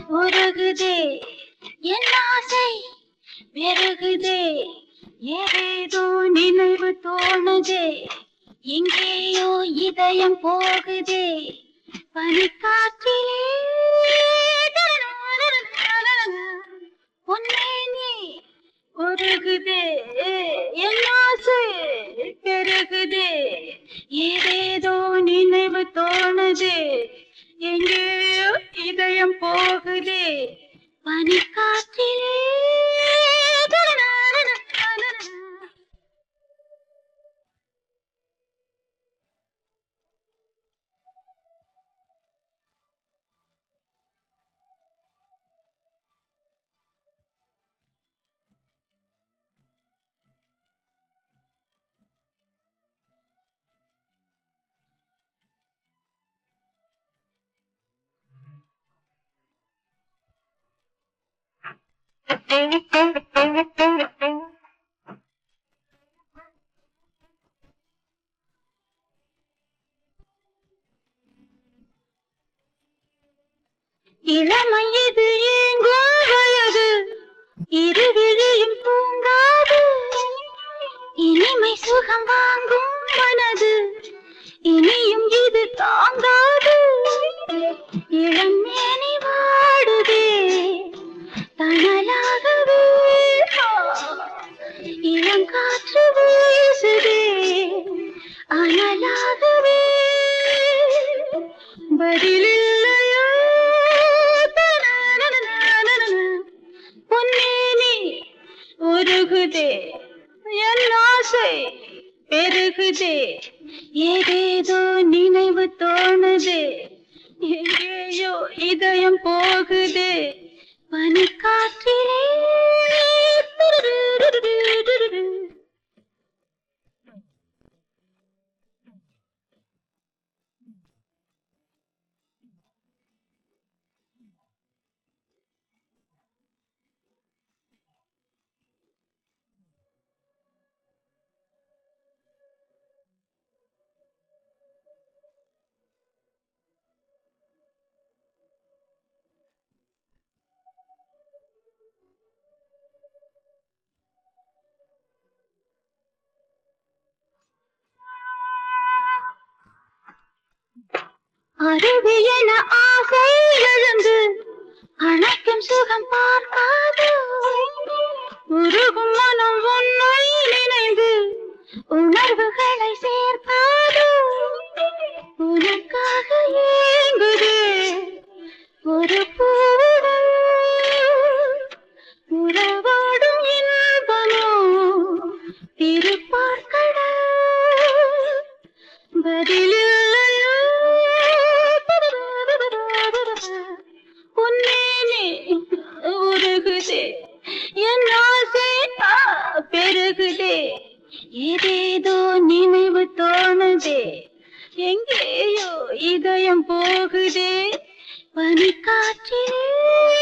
உருகுதே என் ஆசை பெருகுதே ஏதேதோ நினைவு தோணுதே எங்கேயோ இதயம் போகுதே பனிக்காற்றிலே பொன்னேனி உருகுதே என் ஆசை பெருகுதே ஏதேதோ நினைவு தோணுதே எங்கேயோ இதயம் போகுதே பனிக்காற்றிலே இளமை இது ஏங்கும் வயது இருவிழியும் தூங்காது இனிமை சுகம் வாங்கும் மனது இனியும் இது தாங்காது இளமேனி வாடுதே தணலாகவே இளங்காற்று வீசுதே அனலாகவே பதிலில்லையோ பொன்னேனி உருகுதே என் ஆசை பெருகுதே ஏதேதோ நினைவு தோணுதே எங்கேயோ இதயம் போகுதே பனிக்காற்றிலே அருவியன ஆசை எழுந்து அணைக்கும் சுகம் பார்க்காது உருகும் மனம் உன்னை நினைந்து உணர்வுகளை சேர்க்காது உனக்காக ஏங்குதே ஒரு பூவுடன் உறவாடும் இன்பமோ திருப்பார்க்கடல் பதிலில்லையோ பொன்னேனி உருகுதே என் ஆசை பெருகுதே ஏதேதோ நினைவு தோணுதே எங்கேயோ இதயம் போகுதே பனிக்காற்றிலே